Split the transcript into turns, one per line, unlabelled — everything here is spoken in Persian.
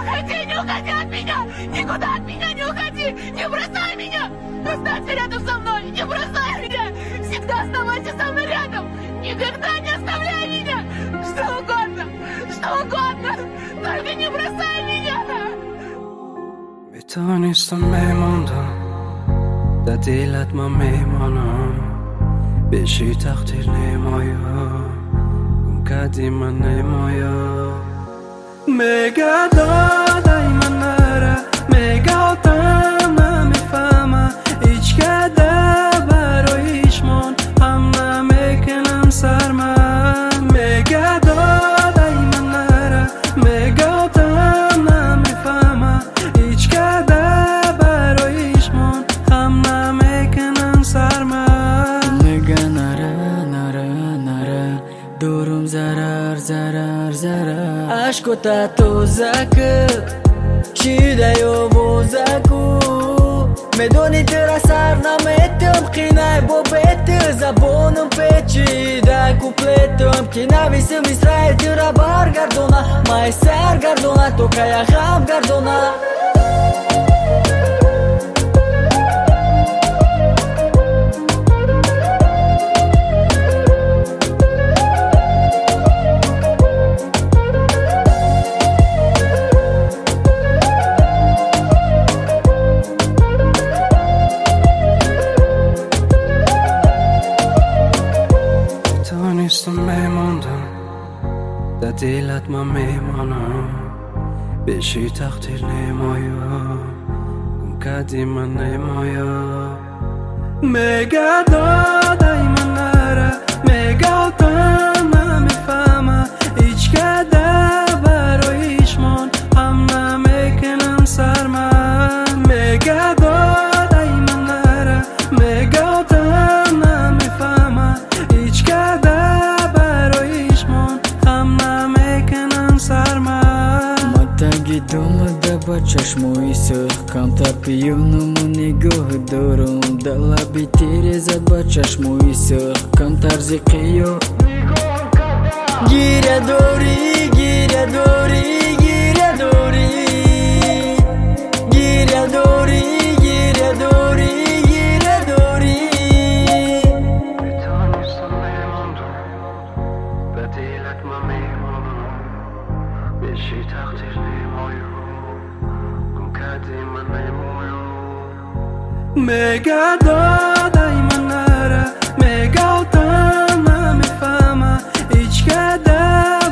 не уходи от меня! Никуда от меня не уходи! Не бросай меня! Останься рядом со мной! Не бросай меня! Всегда оставайся со мной рядом! Никогда не оставляй меня! Что угодно! Только не бросай меня!
میتونستم میموندم در دلت من میمانم بشی تقدیر نمایا گم کردی من نمایا میگه دادای من نره میگه آدم نمیفهمه هیچ کده برایش من هم نمیکنم سرمن میگه دادای من نره میگه آدم نمیفهمه هیچ کده برایش من هم نمیکنم سرمن میگه نره دورم zarar عشق و تو زکت شیده و بوزکو میدونی تر سر نمیتم قینه با بیت زبانم پیچیده کوپلیتم که نویسم اسرائیل تر برگردونه مای سرگردونه تو که یخم گردونه نیستم میماندم در دلت من میمانم بشی تقدیر نمایا گم کردی من نمایا میگه دادای من نره میگه آدم نمیفهمه هیچ کده برایش من هم نمیکنم سرمن میگه دادای من نره میگه آدم نمیفهمه هیچ کده Думаю, با چشموی سرخ کمتر پیونم و نگاه دارم دل تیره زد با چشموی سرخ کمتر زقیو گیره داری میتونستم میماندم به دلت من میمانم بشی تقدیر نمایا گم کردی من نمایا میگه دادای من نره میگه آدم نمیفهمه هیچ کده